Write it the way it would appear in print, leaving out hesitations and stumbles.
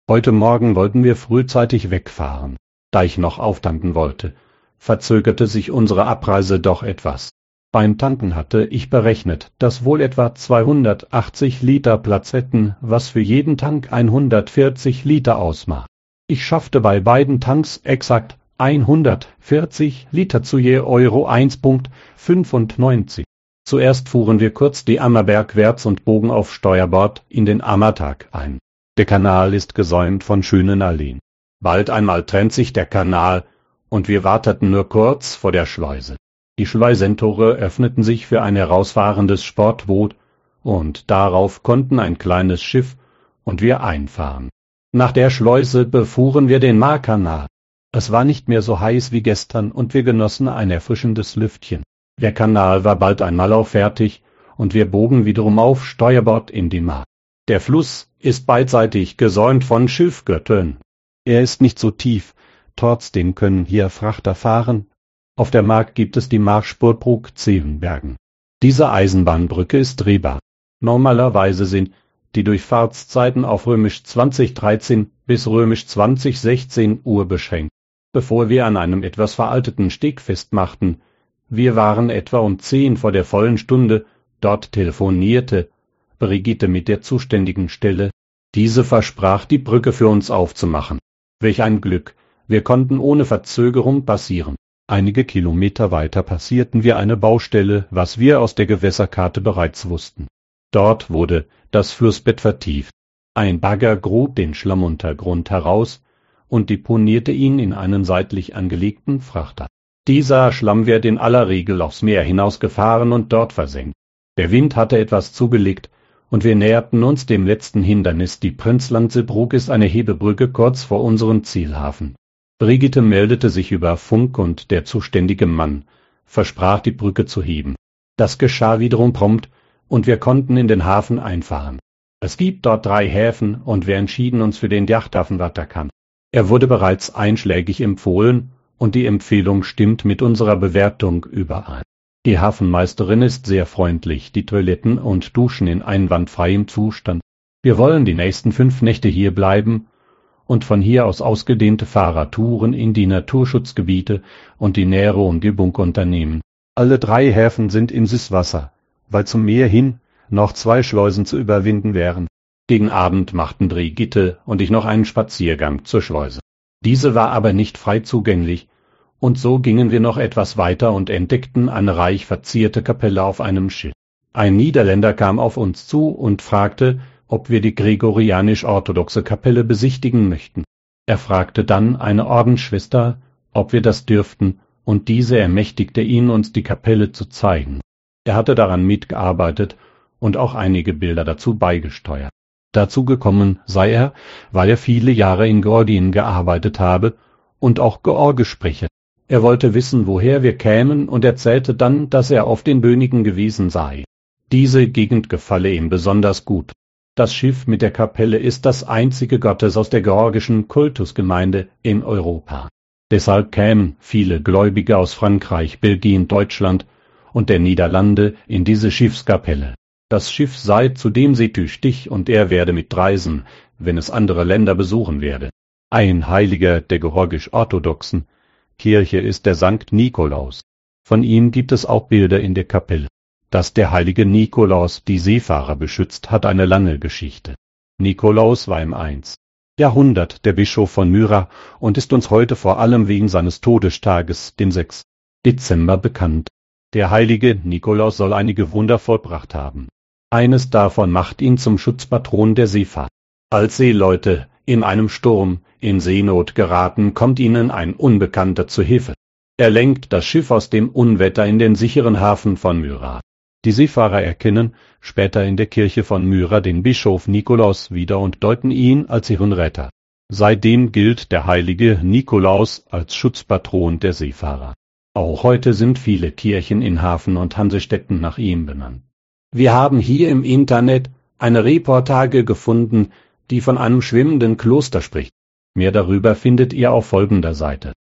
Heute Morgen wollten wir frühzeitig wegfahren. Da ich noch auftanken wollte, verzögerte sich unsere Abreise doch etwas. Beim Tanken hatte ich berechnet, dass wohl etwa 280 Liter Platz hätten, was für jeden Tank 140 Liter ausmacht. Ich schaffte bei beiden Tanks exakt 140 Liter zu je Euro 1,95. Zuerst fuhren wir kurz die Ammer bergwärts und bogen auf Steuerbord in den Ammertag ein. Der Kanal ist gesäumt von schönen Alleen. Bald einmal trennt sich der Kanal und wir warteten nur kurz vor der Schleuse. Die Schleusentore öffneten sich für ein herausfahrendes Sportboot und darauf konnten ein kleines Schiff und wir einfahren. Nach der Schleuse befuhren wir den Markanal. Es war nicht mehr so heiß wie gestern und wir genossen ein erfrischendes Lüftchen. Der Kanal war bald einmal auch fertig und wir bogen wiederum auf Steuerbord in die Mark. Der Fluss ist beidseitig gesäumt von Schilfgürteln. Er ist nicht so tief, trotzdem können hier Frachter fahren. Auf der Mark gibt es die Marschburgbruck-Zevenbergen. Diese Eisenbahnbrücke ist drehbar. Normalerweise sind die Durchfahrtszeiten auf römisch 2013 bis römisch 2016 Uhr beschränkt. Bevor wir an einem etwas veralteten Steg festmachten, wir waren etwa um 10 vor der vollen Stunde, dort telefonierte Brigitte mit der zuständigen Stelle. Diese versprach, die Brücke für uns aufzumachen. Welch ein Glück, wir konnten ohne Verzögerung passieren. Einige Kilometer weiter passierten wir eine Baustelle, was wir aus der Gewässerkarte bereits wussten. Dort wurde das Flussbett vertieft. Ein Bagger grub den Schlammuntergrund heraus und deponierte ihn in einen seitlich angelegten Frachter. Dieser Schlamm wird in aller Regel aufs Meer hinausgefahren und dort versenkt. Der Wind hatte etwas zugelegt und wir näherten uns dem letzten Hindernis. Die Prenzlausebrug ist eine Hebebrücke kurz vor unserem Zielhafen. Brigitte meldete sich über Funk und der zuständige Mann versprach, die Brücke zu heben. Das geschah wiederum prompt und wir konnten in den Hafen einfahren. Es gibt dort 3 Häfen und wir entschieden uns für den Yachthafen Waterkant. Er wurde bereits einschlägig empfohlen und die Empfehlung stimmt mit unserer Bewertung überein. Die Hafenmeisterin ist sehr freundlich, die Toiletten und Duschen in einwandfreiem Zustand. Wir wollen die nächsten 5 Nächte hier bleiben und von hier aus ausgedehnte Fahrradtouren in die Naturschutzgebiete und die nähere Umgebung unternehmen. Alle 3 Häfen sind im Süßwasser, weil zum Meer hin noch 2 Schleusen zu überwinden wären. Gegen Abend machten Brigitte und ich noch einen Spaziergang zur Schleuse. Diese war aber nicht frei zugänglich, und so gingen wir noch etwas weiter und entdeckten eine reich verzierte Kapelle auf einem Schiff. Ein Niederländer kam auf uns zu und fragte, ob wir die gregorianisch-orthodoxe Kapelle besichtigen möchten. Er fragte dann eine Ordensschwester, ob wir das dürften, und diese ermächtigte ihn, uns die Kapelle zu zeigen. Er hatte daran mitgearbeitet und auch einige Bilder dazu beigesteuert. Dazu gekommen sei er, weil er viele Jahre in Georgien gearbeitet habe und auch Georgisch spreche. Er wollte wissen, woher wir kämen, und erzählte dann, dass er auf den Bönigen gewesen sei. Diese Gegend gefalle ihm besonders gut. Das Schiff mit der Kapelle ist das einzige Gottes aus der georgischen Kultusgemeinde in Europa. Deshalb kämen viele Gläubige aus Frankreich, Belgien, Deutschland und der Niederlande in diese Schiffskapelle. Das Schiff sei zudem seetüchtig und er werde mitreisen, wenn es andere Länder besuchen werde. Ein Heiliger der georgisch-orthodoxen Kirche ist der Sankt Nikolaus. Von ihm gibt es auch Bilder in der Kapelle. Dass der heilige Nikolaus die Seefahrer beschützt, hat eine lange Geschichte. Nikolaus war im 1. Jahrhundert der Bischof von Myra und ist uns heute vor allem wegen seines Todestages, dem 6. Dezember, bekannt. Der heilige Nikolaus soll einige Wunder vollbracht haben. Eines davon macht ihn zum Schutzpatron der Seefahrt. Als Seeleute in einem Sturm in Seenot geraten, kommt ihnen ein Unbekannter zu Hilfe. Er lenkt das Schiff aus dem Unwetter in den sicheren Hafen von Myra. Die Seefahrer erkennen später in der Kirche von Myra den Bischof Nikolaus wieder und deuten ihn als ihren Retter. Seitdem gilt der heilige Nikolaus als Schutzpatron der Seefahrer. Auch heute sind viele Kirchen in Hafen- und Hansestädten nach ihm benannt. Wir haben hier im Internet eine Reportage gefunden, die von einem schwimmenden Kloster spricht. Mehr darüber findet ihr auf folgender Seite.